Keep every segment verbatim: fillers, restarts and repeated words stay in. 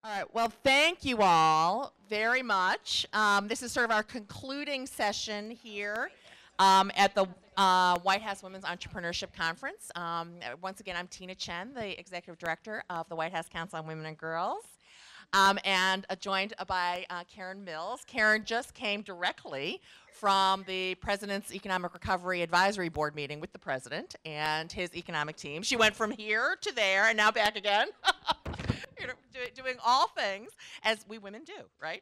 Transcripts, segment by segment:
All right, well, thank you all very much. Um, this is sort of our concluding session here um, at the uh, White House Women's Entrepreneurship Conference. Um, once again, I'm Tina Chen, the Executive Director of the White House Council on Women and Girls, um, and uh, joined by uh, Karen Mills. Karen just came directly from the President's Economic Recovery Advisory Board meeting with the President and his economic team. She went from here to there and now back again. You know, do, doing all things as we women do, right?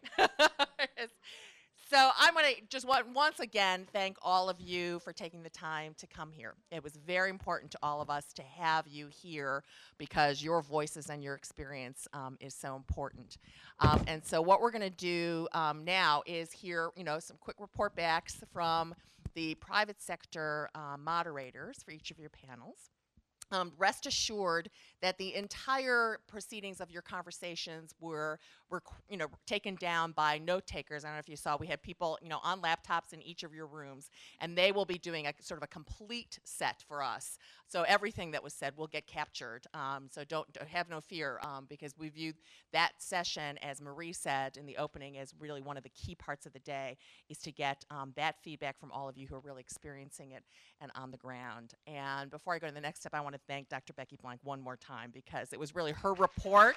So I'm going to just want, once again thank all of you for taking the time to come here. It was very important to all of us to have you here because your voices and your experience um, is so important. Um, and so what we're going to do um, now is hear, you know, some quick report backs from the private sector uh, moderators for each of your panels. Um, rest assured that the entire proceedings of your conversations were, were, you know, taken down by note takers. I don't know if you saw, we had people, you know, on laptops in each of your rooms, and they will be doing a sort of a complete set for us. So everything that was said will get captured. Um, so don't, don't have no fear, um, because we view that session, as Marie said in the opening, as really one of the key parts of the day, is to get um, that feedback from all of you who are really experiencing it and on the ground. And before I go to the next step, I want to thank Doctor Becky Blank one more time because it was really her report,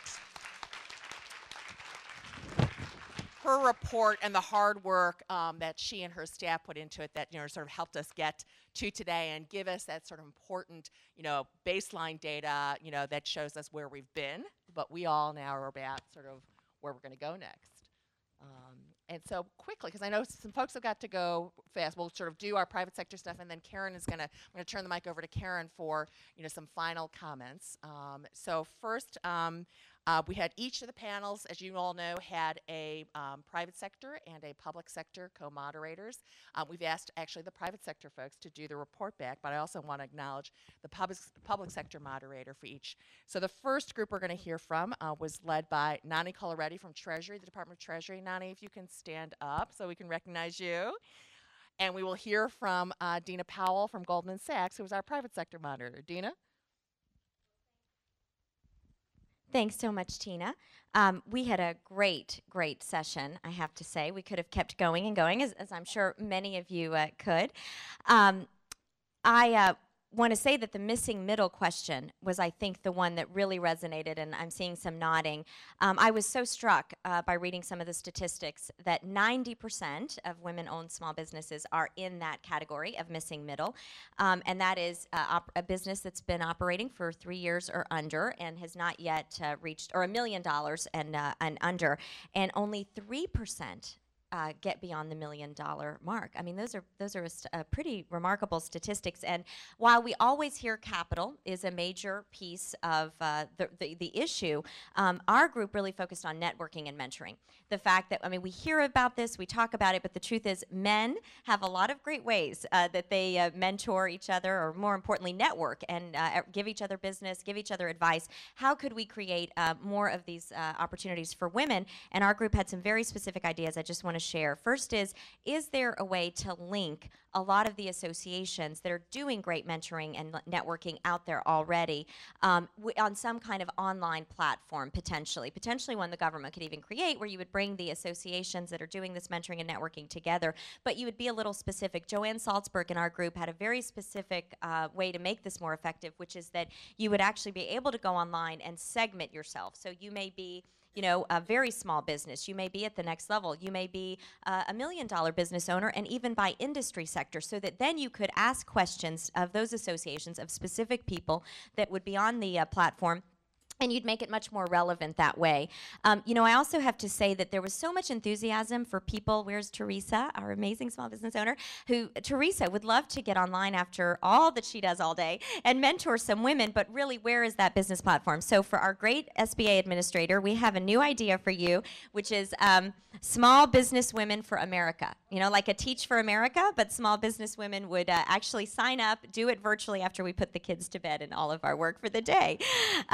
her report and the hard work um, that she and her staff put into it that, you know, sort of helped us get to today and give us that sort of important, you know, baseline data, you know, that shows us where we've been, but we all now are about sort of where we're going to go next. Um, and so quickly, because I know some folks have got to go fast, we'll sort of do our private sector stuff, and then Karen is going to, I'm going to turn the mic over to Karen for, you know, some final comments. Um, so first, um, uh, we had each of the panels, as you all know, had a um, private sector and a public sector co-moderators. Uh, we've asked actually the private sector folks to do the report back, but I also want to acknowledge the public, public sector moderator for each. So the first group we're going to hear from uh, was led by Nani Coloretti from Treasury, the Department of Treasury. Nani, if you can stand up so we can recognize you. And we will hear from uh, Dina Powell from Goldman Sachs, who was our private sector moderator. Dina? Thanks so much, Tina. Um, we had a great, great session, I have to say. We could have kept going and going, as, as I'm sure many of you uh, could. Um, I uh, want to say that the missing middle question was, I think, the one that really resonated, and I'm seeing some nodding. Um, I was so struck uh, by reading some of the statistics that ninety percent of women-owned small businesses are in that category of missing middle, um, and that is uh, op a business that's been operating for three years or under and has not yet uh, reached, or a million dollars and, uh, and under, and only three percent Uh, get beyond the million dollar mark. I mean, those are those are uh, pretty remarkable statistics. And while we always hear capital is a major piece of uh, the, the the issue, um, our group really focused on networking and mentoring. The fact that, I mean, we hear about this, we talk about it, but the truth is, men have a lot of great ways uh, that they uh, mentor each other, or more importantly, network and uh, give each other business, give each other advice. How could we create uh, more of these uh, opportunities for women? And our group had some very specific ideas I just want to share. First is, is there a way to link a lot of the associations that are doing great mentoring and networking out there already um, w on some kind of online platform, potentially, potentially one the government could even create, where you would bring the associations that are doing this mentoring and networking together, but you would be a little specific. Joanne Salzberg in our group had a very specific uh, way to make this more effective, which is that you would actually be able to go online and segment yourself. So you may be, you know, a very small business. You may be at the next level. You may be uh, a million dollar business owner, and even by industry sector, so that then you could ask questions of those associations, of specific people that would be on the uh, platform, and you'd make it much more relevant that way. Um, you know, I also have to say that there was so much enthusiasm for people. Where's Teresa, our amazing small business owner, who, Teresa, would love to get online after all that she does all day and mentor some women, but really, where is that business platform? So for our great S B A administrator, we have a new idea for you, which is um, Small Business Women for America. You know, like a Teach for America, but small business women would uh, actually sign up, do it virtually after we put the kids to bed and all of our work for the day. Um, and I'd,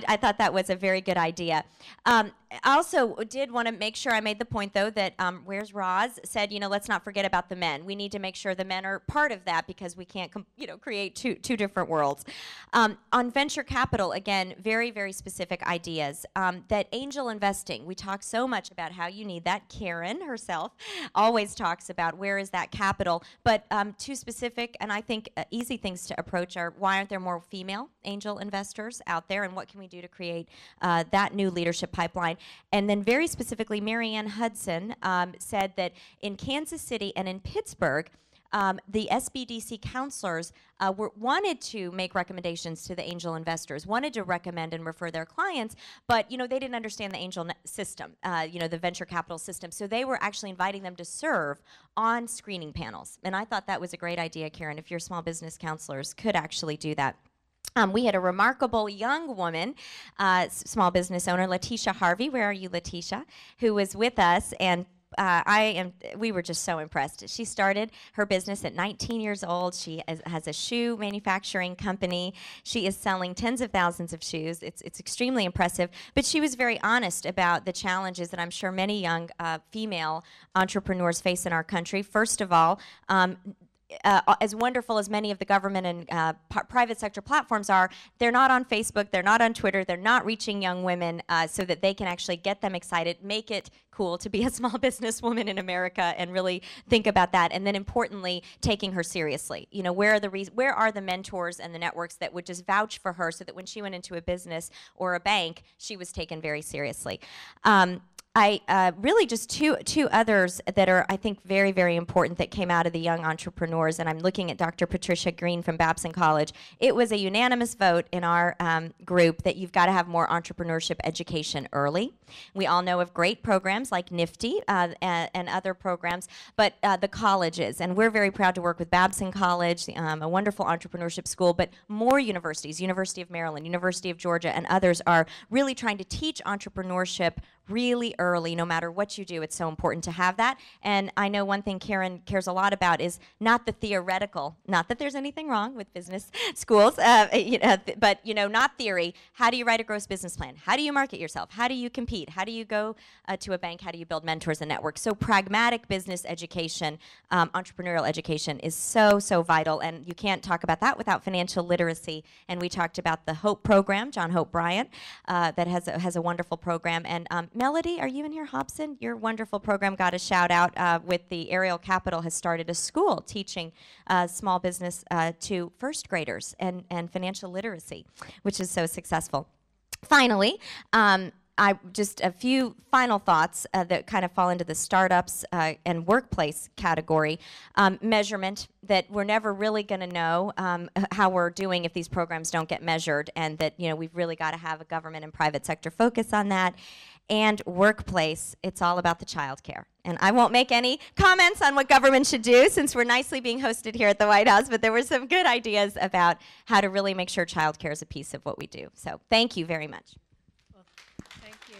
I thought that was a very good idea. Um, I also did want to make sure I made the point, though, that um, where's Roz said, you know, let's not forget about the men. We need to make sure the men are part of that because we can't, com- you know, create two two different worlds. Um, on venture capital, again, very, very specific ideas. Um, that angel investing, we talk so much about how you need that. Karen herself always talks about where is that capital, but um, two specific and I think uh, easy things to approach are why aren't there more female angel investors out there, and what can we do to create uh, that new leadership pipeline? And then very specifically, Marianne Hudson um, said that in Kansas City and in Pittsburgh, um, the S B D C counselors uh, were, wanted to make recommendations to the angel investors, wanted to recommend and refer their clients, but you know they didn't understand the angel system, uh, you know the venture capital system. So they were actually inviting them to serve on screening panels, and I thought that was a great idea, Karen. If your small business counselors could actually do that. Um, we had a remarkable young woman, uh, s- small business owner, Letitia Harvey. Where are you, Letitia? Who was with us, and uh, I am. We were just so impressed. She started her business at nineteen years old. She has, has a shoe manufacturing company. She is selling tens of thousands of shoes. It's it's extremely impressive. But she was very honest about the challenges that I'm sure many young uh, female entrepreneurs face in our country. First of all. Um, Uh, as wonderful as many of the government and uh, p- private sector platforms are, they're not on Facebook, they're not on Twitter, they're not reaching young women uh, so that they can actually get them excited, make it cool to be a small business woman in America, and really think about that. And then importantly, taking her seriously. You know, where are the re- where are the mentors and the networks that would just vouch for her so that when she went into a business or a bank, she was taken very seriously. Um, I uh, really just two two others that are I think very very important that came out of the young entrepreneurs, and I'm looking at Doctor Patricia Green from Babson College. It was a unanimous vote in our um, group that you've got to have more entrepreneurship education early. We all know of great programs like Nifty uh, and, and other programs, but uh, the colleges, and we're very proud to work with Babson College, um, a wonderful entrepreneurship school, but more universities, University of Maryland, University of Georgia, and others are really trying to teach entrepreneurship really early. No matter what you do, it's so important to have that. And I know one thing Karen cares a lot about is not the theoretical, not that there's anything wrong with business schools, uh, you know, th- but you know, not theory. How do you write a gross business plan? How do you market yourself? How do you compete? How do you go uh, to a bank? How do you build mentors and networks? So pragmatic business education, um, entrepreneurial education is so, so vital. And you can't talk about that without financial literacy. And we talked about the HOPE program, John Hope Bryant, uh, that has a, has a wonderful program. And um, Melody, are you in here, Hobson? Your wonderful program got a shout out uh, with the Ariel Capital has started a school teaching uh, small business uh, to first graders and, and financial literacy, which is so successful. Finally, um, I just a few final thoughts uh, that kind of fall into the startups uh, and workplace category. Um, measurement, that we're never really going to know um, how we're doing if these programs don't get measured, and that you know we've really got to have a government and private sector focus on that. And workplace, it's all about the child care. And I won't make any comments on what government should do since we're nicely being hosted here at the White House, but there were some good ideas about how to really make sure child care is a piece of what we do. So thank you very much. Well, thank you.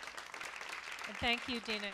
And thank you, Dina.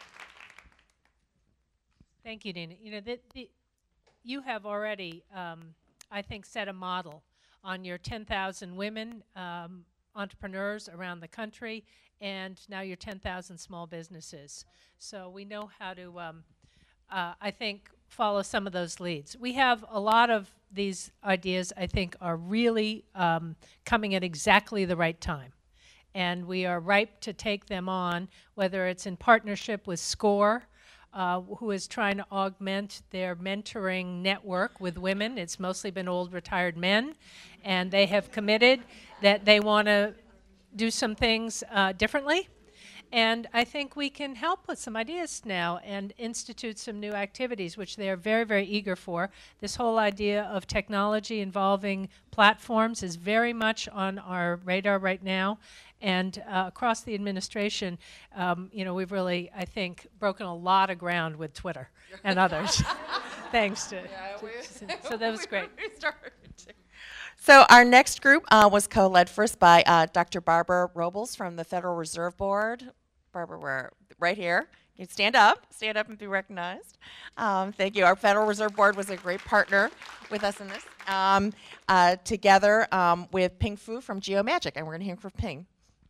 Thank you, Dina. You know, the, the, you have already, um, I think, set a model on your ten thousand women um, entrepreneurs around the country, and now your ten thousand small businesses. So we know how to, um, uh, I think, follow some of those leads. We have a lot of these ideas, I think, are really um, coming at exactly the right time. And we are ripe to take them on, whether it's in partnership with SCORE, uh, who is trying to augment their mentoring network with women. It's mostly been old retired men, and they have committed that they want to do some things uh, differently. And I think we can help with some ideas now and institute some new activities, which they are very, very eager for. This whole idea of technology involving platforms is very much on our radar right now. And uh, across the administration, um, you know, we've really, I think, broken a lot of ground with Twitter and others. Thanks to, Yeah, to, we- to, so that was great. we started. So our next group uh, was co-led first by uh, Doctor Barbara Robles from the Federal Reserve Board. Barbara, we're right here. You can stand up, stand up and be recognized. Um, thank you. Our Federal Reserve Board was a great partner with us in this. Um, uh, together um, with Ping Fu from Geomagic, and we're going to hear from Ping.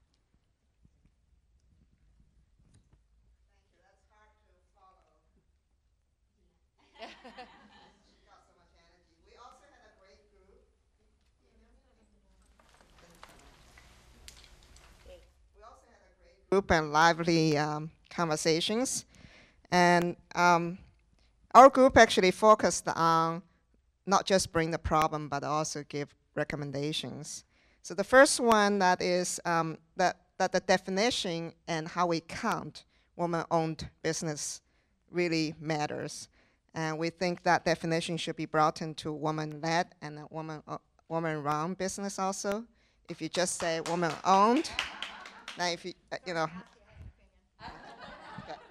Group and lively um, conversations. And um, our group actually focused on not just bring the problem, but also give recommendations. So the first one that is um, that, that the definition and how we count woman-owned business really matters. And we think that definition should be brought into woman-led and a woman, uh, woman-run business also. If you just say woman-owned, now, if you, uh, you know. Okay.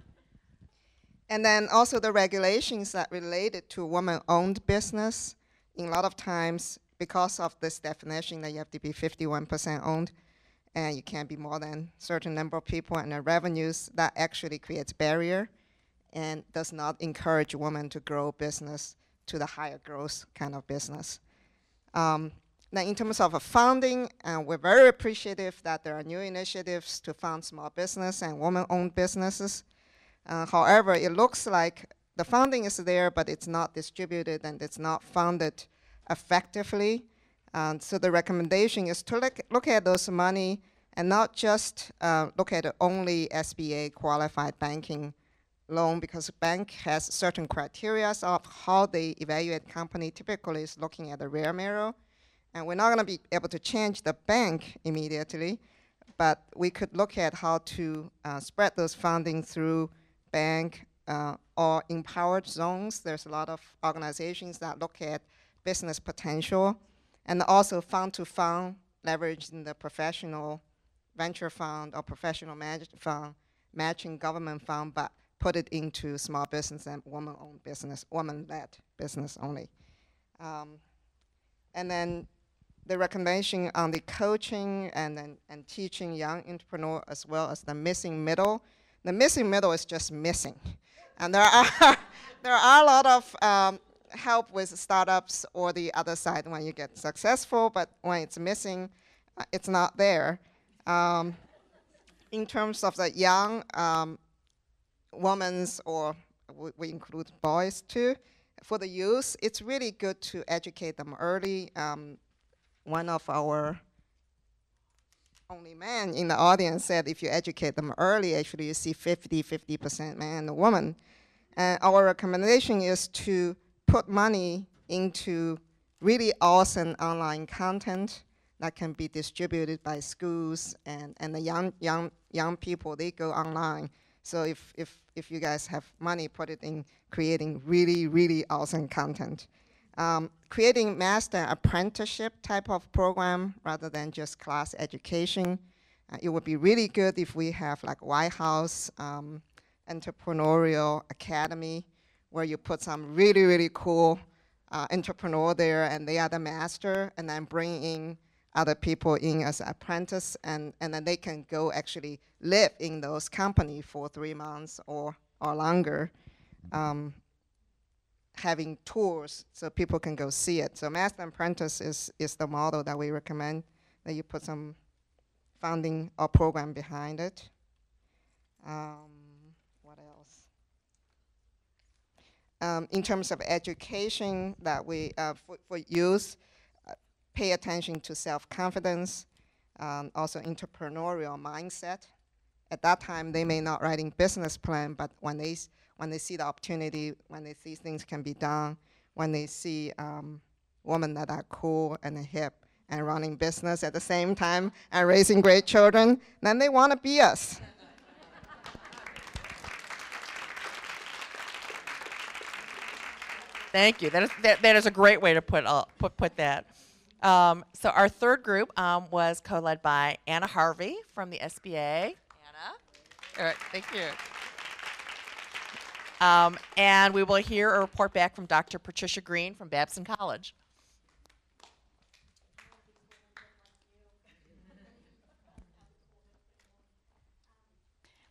And then also the regulations that related to woman-owned business, in a lot of times, because of this definition that you have to be fifty-one percent owned, and you can't be more than a certain number of people and the revenues, that actually creates barrier and does not encourage women to grow business to the higher growth kind of business. Um, Now, in terms of uh, funding, uh, we're very appreciative that there are new initiatives to fund small business and women-owned businesses. Uh, however, it looks like the funding is there, but it's not distributed and it's not funded effectively. Um, so the recommendation is to look, look at those money and not just uh, look at only S B A qualified banking loan, because the bank has certain criteria of how they evaluate company. Typically, is looking at the rear mirror. And we're not going to be able to change the bank immediately, but we could look at how to uh, spread those funding through bank uh, or empowered zones. There's a lot of organizations that look at business potential, and also fund-to-fund, leveraging the professional venture fund or professional managed fund, matching government fund, but put it into small business and woman-owned business, woman-led business only. Um, and then the recommendation on the coaching and, and, and teaching young entrepreneur, as well as the missing middle. The missing middle is just missing. And there are, there are a lot of um, help with startups or the other side when you get successful, but when it's missing, uh, it's not there. Um, in terms of the young um, women's, or we, we include boys too, for the youth, it's really good to educate them early. Um, One of our only men in the audience said if you educate them early, actually you see fifty, fifty percent man and woman. And our recommendation is to put money into really awesome online content that can be distributed by schools and, and the young, young, young people, they go online. So if, if, if you guys have money, put it in creating really, really awesome content. Um, creating master apprenticeship type of program rather than just class education. Uh, it would be really good if we have like White House um, Entrepreneurial Academy, where you put some really, really cool uh, entrepreneur there and they are the master, and then bring in other people in as apprentice, and, and then they can go actually live in those companies for three months or, or longer. Um, having tours so people can go see it. So Master Apprentice is, is the model that we recommend, that you put some funding or program behind it. Um, what else? Um, in terms of education, that we, uh, for, for youth, uh, pay attention to self-confidence, um, also entrepreneurial mindset. At that time, they may not writing business plan, but when they when they see the opportunity, when they see things can be done, when they see um, women that are cool and hip and running business at the same time and raising great children, then they want to be us. Thank you. That is, that, that is a great way to put, uh, put, put that. Um, so our third group um, was co-led by Anna Harvey from the S B A. Anna. All right, thank you. Um, and we will hear a report back from Doctor Patricia Green from Babson College.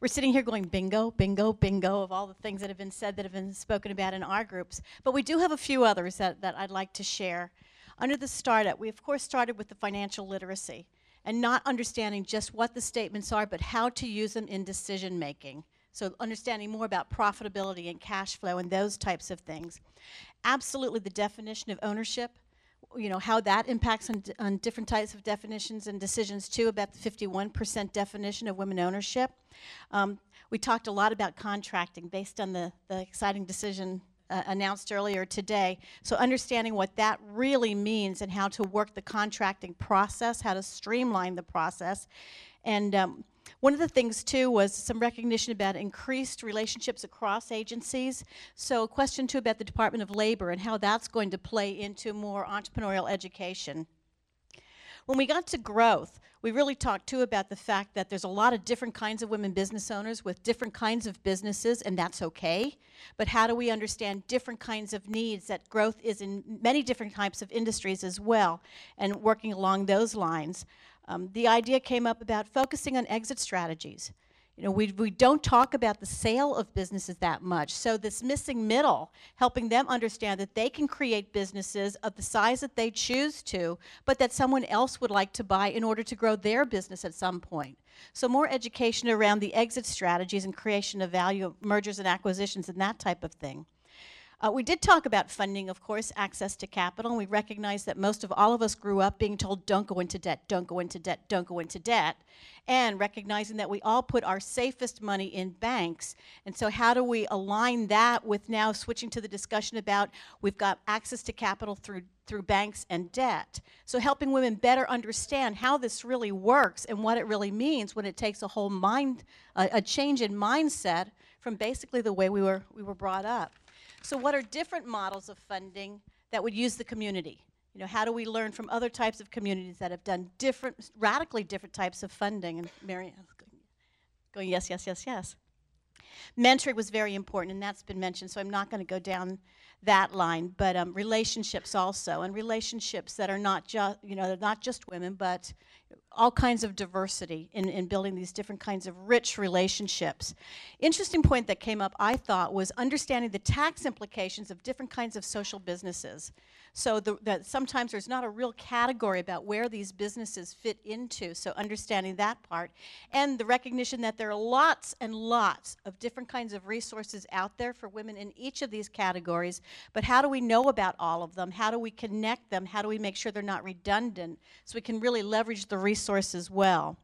we're sitting here going bingo, bingo, bingo of all the things that have been said that have been spoken about in our groups. But we do have a few others that, that I'd like to share. Under the startup, we of course started with the financial literacy and not understanding just what the statements are, but how to use them in decision making. So understanding more about profitability and cash flow and those types of things. Absolutely the definition of ownership, you know, how that impacts on, on different types of definitions and decisions too, about the fifty-one percent definition of women ownership. Um, we talked a lot about contracting based on the, the exciting decision uh, announced earlier today. So understanding what that really means and how to work the contracting process, how to streamline the process. And um, one of the things, too, was some recognition about increased relationships across agencies. So a question, too, about the Department of Labor and how that's going to play into more entrepreneurial education. When we got to growth, we really talked, too, about the fact that there's a lot of different kinds of women business owners with different kinds of businesses, and that's okay. But how do we understand different kinds of needs, that growth is in many different types of industries as well, and working along those lines. Um, the idea came up about focusing on exit strategies. You know, we, we don't talk about the sale of businesses that much. So this missing middle, helping them understand that they can create businesses of the size that they choose to, but that someone else would like to buy in order to grow their business at some point. So more education around the exit strategies and creation of value, mergers and acquisitions and that type of thing. Uh, we did talk about funding, of course, access to capital, and we recognize that most of all of us grew up being told, don't go into debt, don't go into debt, don't go into debt, and recognizing that we all put our safest money in banks. And so how do we align that with now switching to the discussion about we've got access to capital through, through banks and debt? So helping women better understand how this really works and what it really means when it takes a whole mind, uh, a change in mindset from basically the way we were, we were brought up. So what are different models of funding that would use the community? You know, how do we learn from other types of communities that have done different, radically different types of funding? And Mary Ann's going, going yes, yes, yes, yes. Mentoring was very important, and that's been mentioned, so I'm not going to go down that line, but um, relationships also, and relationships that are not just, you know, they're not just women, but all kinds of diversity in, in building these different kinds of rich relationships. Interesting point that came up, I thought, was understanding the tax implications of different kinds of social businesses. So the, that sometimes there's not a real category about where these businesses fit into, so understanding that part. And the recognition that there are lots and lots of different kinds of resources out there for women in each of these categories, but how do we know about all of them? How do we connect them? How do we make sure they're not redundant so we can really leverage the resources well?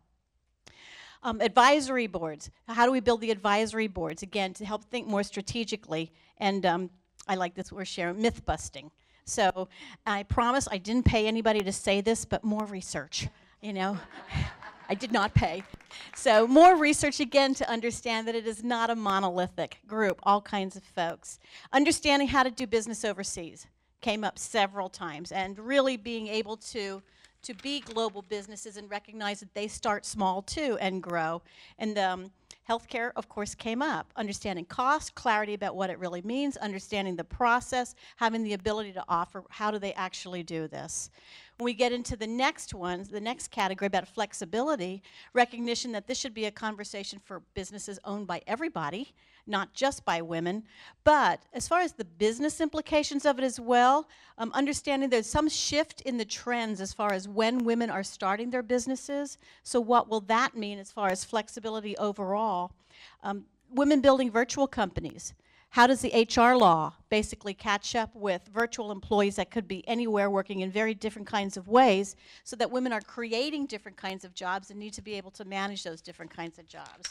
Um, advisory boards. How do we build the advisory boards? Again, to help think more strategically. And um, I like this word, sharing, myth busting. So I promise I didn't pay anybody to say this, but more research, you know. I did not pay. So more research, again, to understand that it is not a monolithic group, all kinds of folks. Understanding how to do business overseas came up several times, and really being able to to be global businesses and recognize that they start small too and grow. And um, healthcare, of course, came up. Understanding cost, clarity about what it really means, understanding the process, having the ability to offer, how do they actually do this? When we get into the next one, the next category about flexibility, recognition that this should be a conversation for businesses owned by everybody, not just by women. But as far as the business implications of it as well, um, understanding there's some shift in the trends as far as when women are starting their businesses. So what will that mean as far as flexibility overall? Um, women building virtual companies. How does the H R law basically catch up with virtual employees that could be anywhere working in very different kinds of ways so that women are creating different kinds of jobs and need to be able to manage those different kinds of jobs?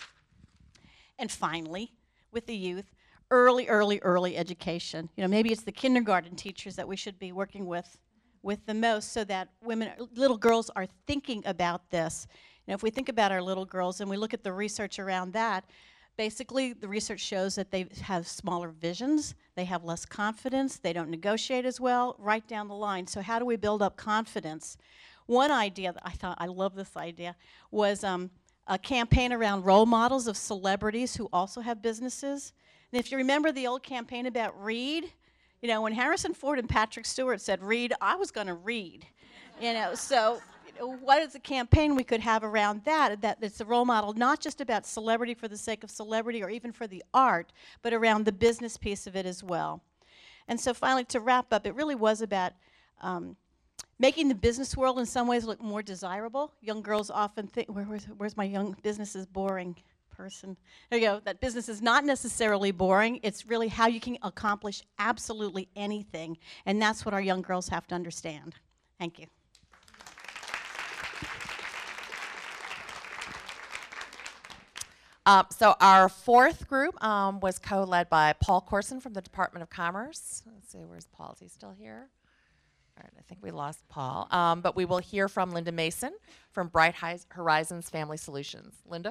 And finally, with the youth, early, early, early education. You know, maybe it's the kindergarten teachers that we should be working with, with the most so that women, little girls are thinking about this. You know, if we think about our little girls and we look at the research around that, basically, the research shows that they have smaller visions, they have less confidence, they don't negotiate as well, right down the line. So how do we build up confidence? One idea that I thought, I love this idea, was um, a campaign around role models of celebrities who also have businesses. And if you remember the old campaign about read, you know, when Harrison Ford and Patrick Stewart said read, I was going to read. You know, so what is a campaign we could have around that, that it's a role model, not just about celebrity for the sake of celebrity or even for the art, but around the business piece of it as well. And so finally, to wrap up, it really was about um, making the business world in some ways look more desirable. Young girls often think, Where, where's, where's my young business is boring person? There you go. That business is not necessarily boring. It's really how you can accomplish absolutely anything. And that's what our young girls have to understand. Thank you. Um, so our fourth group um, was co-led by Paul Corson from the Department of Commerce. Let's see, where's Paul? Is he still here? All right, I think we lost Paul. Um, but we will hear from Linda Mason from Bright Horizons Family Solutions. Linda?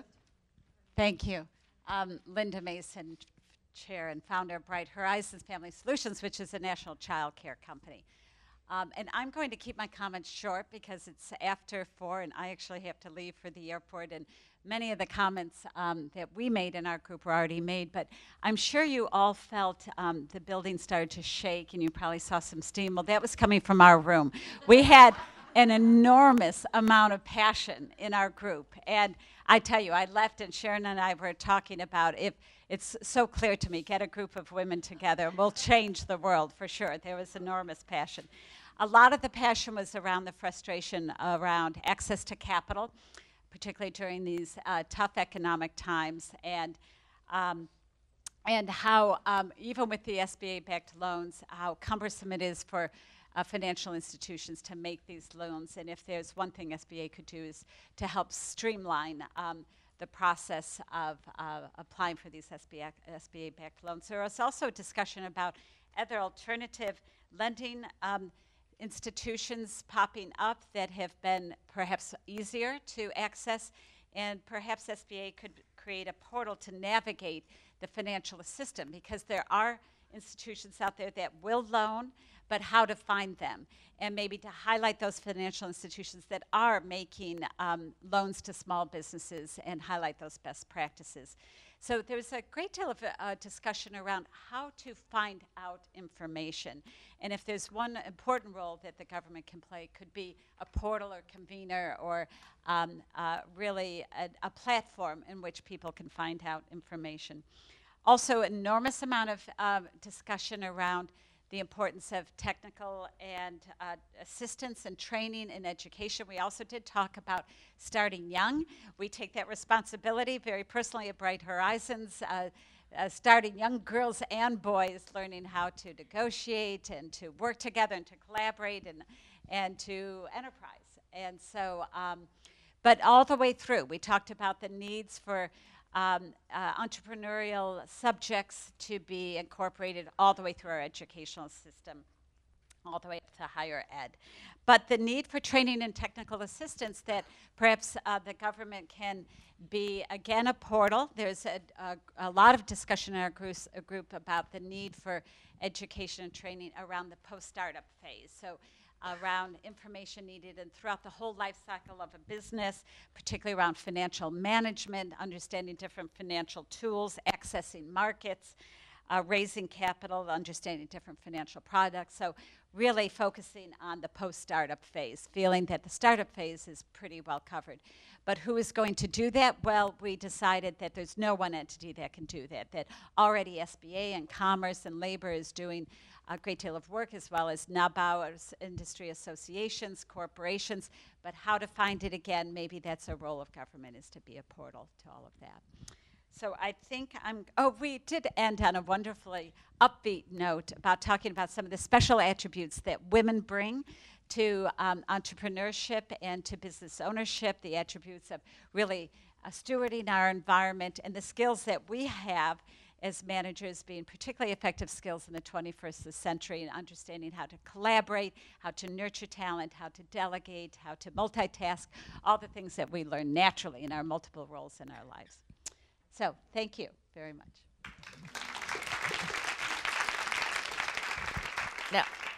Thank you. Um, Linda Mason, Chair and founder of Bright Horizons Family Solutions, which is a national child care company. Um, and I'm going to keep my comments short because it's after four and I actually have to leave for the airport, and many of the comments um, that we made in our group were already made, but I'm sure you all felt um, the building started to shake and you probably saw some steam. Well, that was coming from our room. We had an enormous amount of passion in our group, and I tell you, I left and Sharon and I were talking about if it's so clear to me, get a group of women together, we'll change the world for sure. There was enormous passion. A lot of the passion was around the frustration around access to capital, particularly during these uh, tough economic times, and um, and how um, even with the S B A-backed loans, how cumbersome it is for uh, financial institutions to make these loans. And if there's one thing S B A could do is to help streamline um, the process of uh, applying for these S B A-backed loans. There was also a discussion about other alternative lending um, institutions popping up that have been perhaps easier to access, and perhaps S B A could create a portal to navigate the financial system, because there are institutions out there that will loan, but how to find them, and maybe to highlight those financial institutions that are making um, loans to small businesses and highlight those best practices. So there's a great deal of uh, discussion around how to find out information. And if there's one important role that the government can play, it could be a portal or convener, or um, uh, really a, a platform in which people can find out information. Also, enormous amount of um, discussion around the importance of technical and uh, assistance and training and education. We also did talk about starting young. We take that responsibility very personally at Bright Horizons, uh, uh, starting young girls and boys learning how to negotiate and to work together and to collaborate and, and to enterprise. And so, um, but all the way through, we talked about the needs for Um, uh, entrepreneurial subjects to be incorporated all the way through our educational system, all the way up to higher ed. But the need for training and technical assistance, that perhaps uh, the government can be, again, a portal. There's a, a, a lot of discussion in our group, a group about the need for education and training around the post-startup phase. So around information needed and throughout the whole life cycle of a business, particularly around financial management, understanding different financial tools, accessing markets, uh, raising capital, understanding different financial products. So really focusing on the post-startup phase, feeling that the startup phase is pretty well covered. But who is going to do that? Well, we decided that there's no one entity that can do that, that already S B A and Commerce and Labor is doing a great deal of work, as well as NABAO's industry associations, corporations, but how to find it again, maybe that's a role of government, is to be a portal to all of that. So I think I'm, oh, we did end on a wonderfully upbeat note about talking about some of the special attributes that women bring to um, entrepreneurship and to business ownership, the attributes of really uh, stewarding our environment, and the skills that we have as managers being particularly effective skills in the twenty-first century, and understanding how to collaborate, how to nurture talent, how to delegate, how to multitask, all the things that we learn naturally in our multiple roles in our lives. So thank you very much. Now,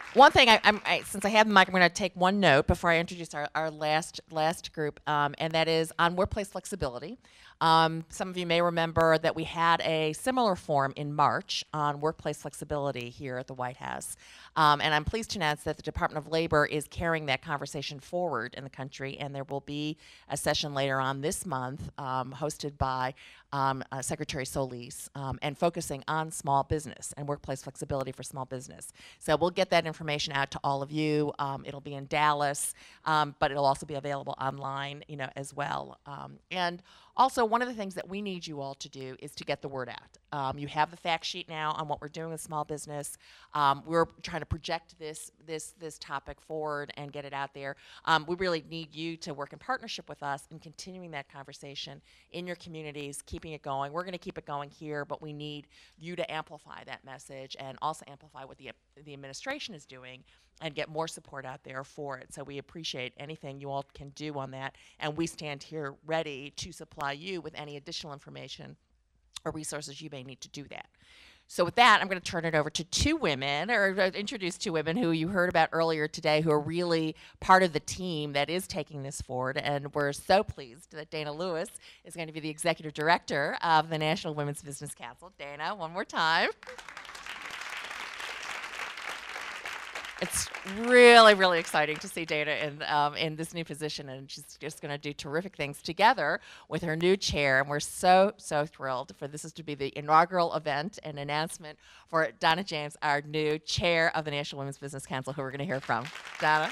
One thing, I, I'm, I, since I have the mic, I'm going to take one note before I introduce our, our last last group, um, and that is on workplace flexibility. Um, some of you may remember that we had a similar forum in March on workplace flexibility here at the White House. Um, and I'm pleased to announce that the Department of Labor is carrying that conversation forward in the country, and there will be a session later on this month um, hosted by um, uh, Secretary Solis um, and focusing on small business and workplace flexibility for small business. So we'll get that information out to all of you. Um, it'll be in Dallas, um, but it'll also be available online, you know, as well. Um, and also, one of the things that we need you all to do is to get the word out. Um, you have the fact sheet now on what we're doing with small business. Um, we're trying to project this this this topic forward and get it out there. Um, we really need you to work in partnership with us in continuing that conversation in your communities, keeping it going. We're going to keep it going here, but we need you to amplify that message and also amplify what the the administration is doing and get more support out there for it. So we appreciate anything you all can do on that, and we stand here ready to supply you with any additional information or resources you may need to do that. So with that, I'm going to turn it over to two women, or uh, introduce two women who you heard about earlier today, who are really part of the team that is taking this forward. And we're so pleased that Dana Lewis is going to be the executive director of the National Women's Business Council. Dana, one more time. It's really, really exciting to see Dana in, um, in this new position, and she's just going to do terrific things together with her new chair. And we're so, so thrilled for this is to be the inaugural event and announcement for Donna James, our new chair of the National Women's Business Council, who we're going to hear from. Donna?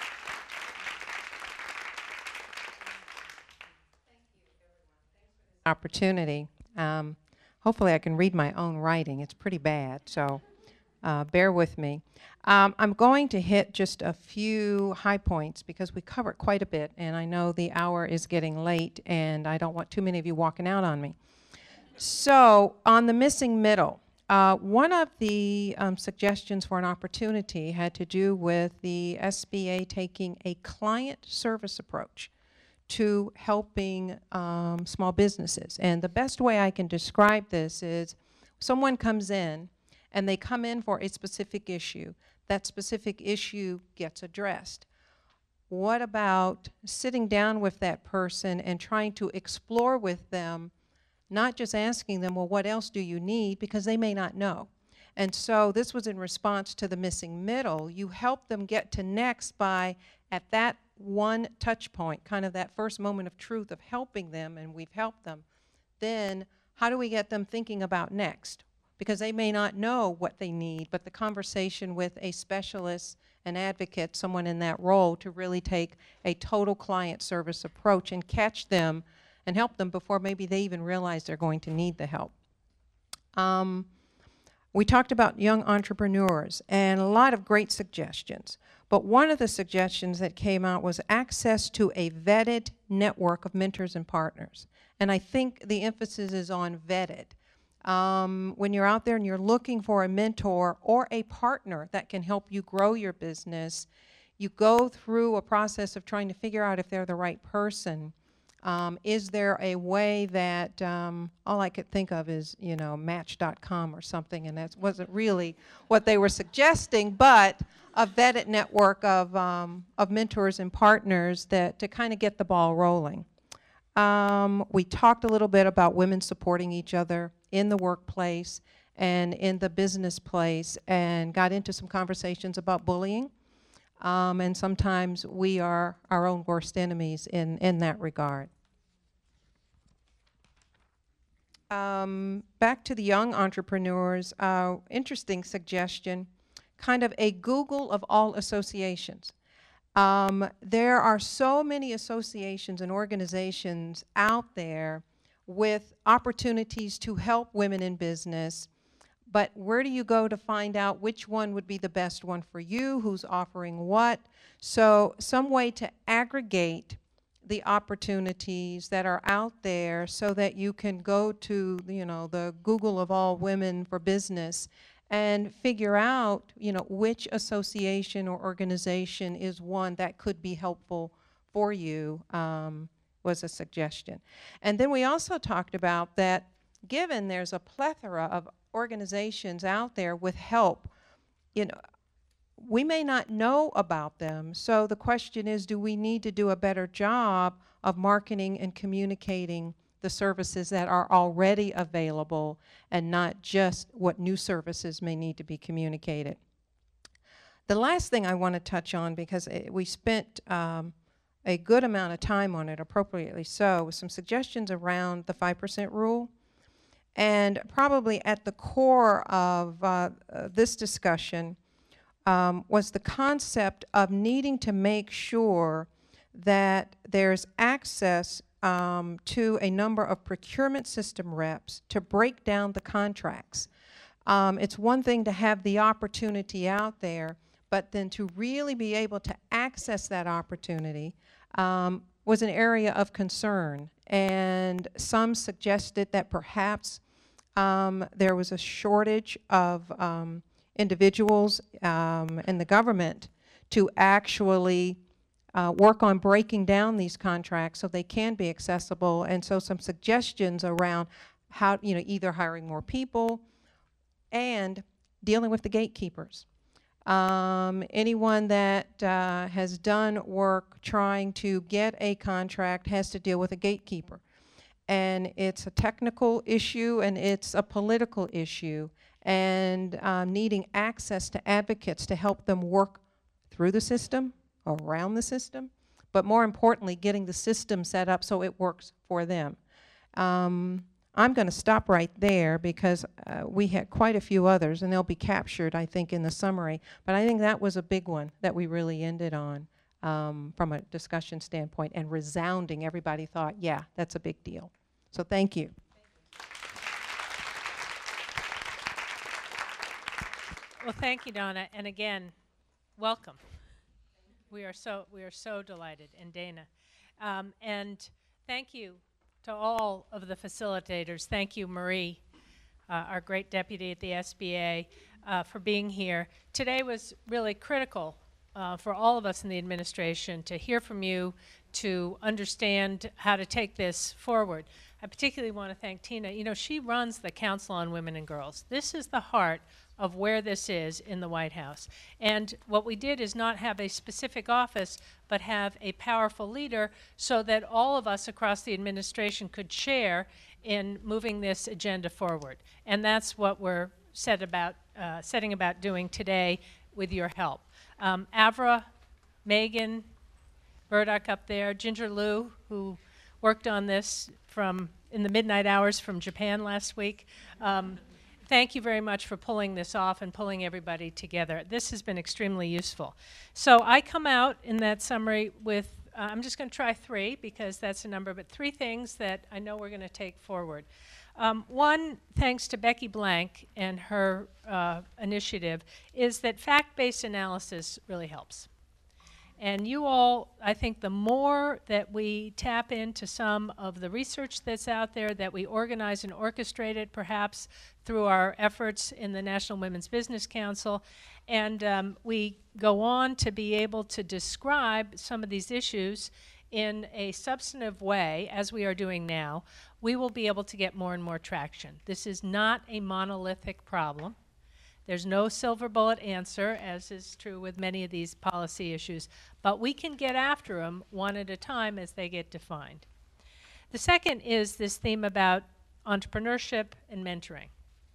Opportunity. Um, hopefully I can read my own writing. It's pretty bad, so uh, bear with me. Um, I'm going to hit just a few high points because we covered quite a bit, and I know the hour is getting late, and I don't want too many of you walking out on me. So on the missing middle, uh, one of the um, suggestions for an opportunity had to do with the S B A taking a client service approach to helping um, small businesses. And the best way I can describe this is someone comes in and they come in for a specific issue. That specific issue gets addressed. What about sitting down with that person and trying to explore with them, not just asking them, well, what else do you need? Because they may not know. And so this was in response to the missing middle. You help them get to next by, at that one touch point, kind of that first moment of truth of helping them, and we've helped them, then how do we get them thinking about next? Because they may not know what they need, but the conversation with a specialist, an advocate, someone in that role to really take a total client service approach and catch them and help them before maybe they even realize they're going to need the help. Um, we talked about young entrepreneurs and a lot of great suggestions. But one of the suggestions that came out was access to a vetted network of mentors and partners. And I think the emphasis is on vetted. Um, when you're out there and you're looking for a mentor or a partner that can help you grow your business, you go through a process of trying to figure out if they're the right person. Um, is there a way that, um, all I could think of is, you know, match dot com or something, and that wasn't really what they were suggesting, but a vetted network of, um, of mentors and partners that to kind of get the ball rolling. Um, we talked a little bit about women supporting each other in the workplace and in the business place, and got into some conversations about bullying. Um, and sometimes we are our own worst enemies in, in that regard. Um, back to the young entrepreneurs, uh, interesting suggestion, kind of a Google of all associations. Um, there are so many associations and organizations out there with opportunities to help women in business, but where do you go to find out which one would be the best one for you, who's offering what? So some way to aggregate the opportunities that are out there so that you can go to, you know, the Google of all women for business and figure out, you know, which association or organization is one that could be helpful for you, um, was a suggestion. And then we also talked about that given there's a plethora of organizations out there with help, you know, we may not know about them. So the question is, do we need to do a better job of marketing and communicating the services that are already available and not just what new services may need to be communicated? The last thing I want to touch on, because it, we spent um, a good amount of time on it, appropriately so, was some suggestions around the five percent rule. And probably at the core of uh, uh, this discussion um, was the concept of needing to make sure that there's access um, to a number of procurement system reps to break down the contracts. Um, it's one thing to have the opportunity out there, but then to really be able to access that opportunity um, was an area of concern. And some suggested that perhaps um, there was a shortage of um, individuals um, in the government to actually uh, work on breaking down these contracts so they can be accessible. And so some suggestions around how, you know, either hiring more people and dealing with the gatekeepers. Um, anyone that uh, has done work trying to get a contract has to deal with a gatekeeper. And it's a technical issue and it's a political issue, and um, needing access to advocates to help them work through the system, around the system, but more importantly, getting the system set up so it works for them. Um, I'm going to stop right there because uh, we had quite a few others, and they'll be captured, I think, in the summary. But I think that was a big one that we really ended on um, from a discussion standpoint, and resounding, everybody thought, yeah, that's a big deal. So thank you. Well, thank you, Donna, and again, welcome. We are so we are so delighted, and Dana, um, and thank you to all of the facilitators. Thank you, Marie, uh, our great deputy at the S B A, uh, for being here. Today was really critical uh, for all of us in the administration to hear from you, to understand how to take this forward. I particularly want to thank Tina. You know, she runs the Council on Women and Girls. This is the heart of where this is in the White House. And what we did is not have a specific office, but have a powerful leader so that all of us across the administration could share in moving this agenda forward. And that's what we're set about, uh, setting about doing today with your help. Um, Avra, Megan, Burdock up there, Ginger Lou, who worked on this from in the midnight hours from Japan last week. Um, Thank you very much for pulling this off and pulling everybody together. This has been extremely useful. So I come out in that summary with, uh, I'm just going to try three because that's a number, but three things that I know we're going to take forward. Um, one, thanks to Becky Blank and her uh, initiative, is that fact-based analysis really helps. And you all, I think the more that we tap into some of the research that's out there, that we organize and orchestrate it perhaps through our efforts in the National Women's Business Council, and um, we go on to be able to describe some of these issues in a substantive way, as we are doing now, we will be able to get more and more traction. This is not a monolithic problem. There's no silver bullet answer, as is true with many of these policy issues, but we can get after them one at a time as they get defined. The second is this theme about entrepreneurship and mentoring.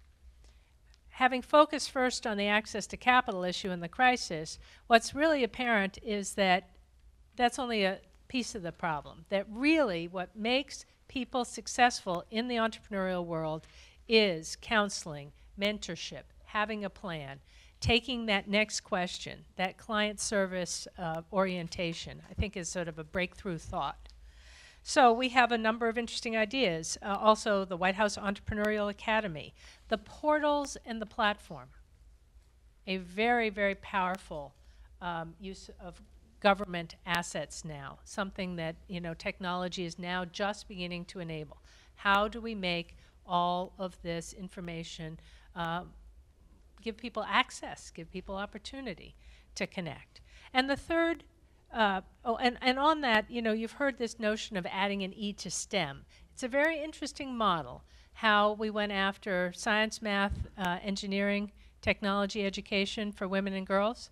Having focused first on the access to capital issue and the crisis, what's really apparent is that that's only a piece of the problem. That really what makes people successful in the entrepreneurial world is counseling, mentorship, having a plan, taking that next question, that client service uh, orientation, I think is sort of a breakthrough thought. So we have a number of interesting ideas. Uh, also, the White House Entrepreneurial Academy, the portals and the platform, a very, very powerful um, use of government assets now, something that, you know, technology is now just beginning to enable. How do we make all of this information uh, give people access, give people opportunity to connect? And the third, uh, oh, and, and on that, you know, you've heard this notion of adding an E to STEM. It's a very interesting model, how we went after science, math, uh, engineering, technology education for women and girls.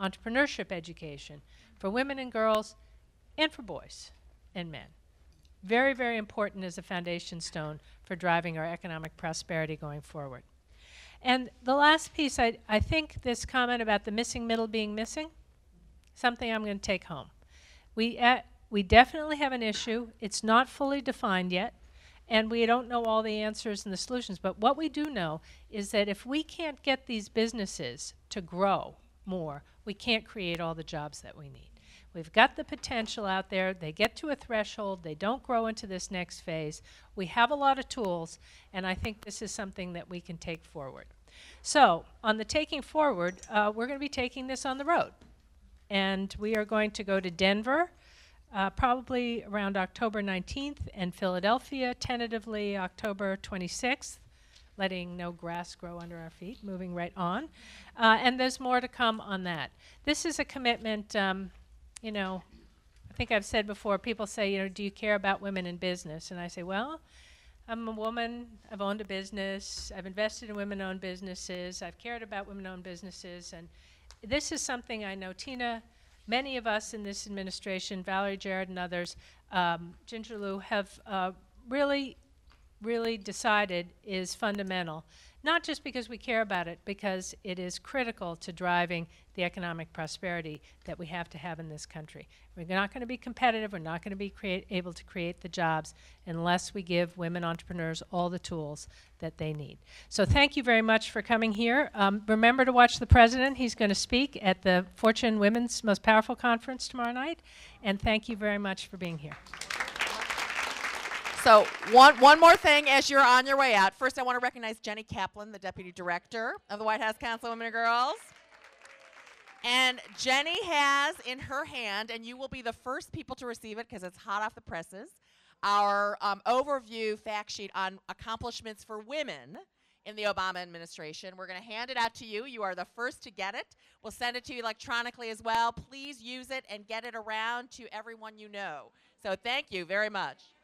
entrepreneurship education for women and girls and for boys and men. Very, very important as a foundation stone for driving our economic prosperity going forward. And the last piece, I, I think this comment about the missing middle being missing, something I'm going to take home. We, uh, we definitely have an issue. It's not fully defined yet, and we don't know all the answers and the solutions. But what we do know is that if we can't get these businesses to grow more, we can't create all the jobs that we need. We've got the potential out there. They get to a threshold. They don't grow into this next phase. We have a lot of tools, and I think this is something that we can take forward. So on the taking forward, uh, we're going to be taking this on the road. And we are going to go to Denver, uh, probably around October nineteenth, and Philadelphia, tentatively October twenty-sixth, letting no grass grow under our feet, moving right on. Uh, and there's more to come on that. This is a commitment. Um, You know, I think I've said before, people say, you know, do you care about women in business? And I say, well, I'm a woman, I've owned a business, I've invested in women-owned businesses, I've cared about women-owned businesses, and this is something I know Tina, many of us in this administration, Valerie Jarrett and others, um, Ginger Lou, have uh, really, really decided is fundamental. Not just because we care about it, because it is critical to driving the economic prosperity that we have to have in this country. We're not going to be competitive, we're not going to be create, able to create the jobs unless we give women entrepreneurs all the tools that they need. So thank you very much for coming here. Um, remember to watch the president. He's going to speak at the Fortune Women's Most Powerful Conference tomorrow night. And thank you very much for being here. So one, one more thing as you're on your way out. First, I want to recognize Jenny Kaplan, the Deputy Director of the White House Council of Women and Girls. And Jenny has in her hand, and you will be the first people to receive it because it's hot off the presses, our um, overview fact sheet on accomplishments for women in the Obama administration. We're going to hand it out to you. You are the first to get it. We'll send it to you electronically as well. Please use it and get it around to everyone you know. So thank you very much.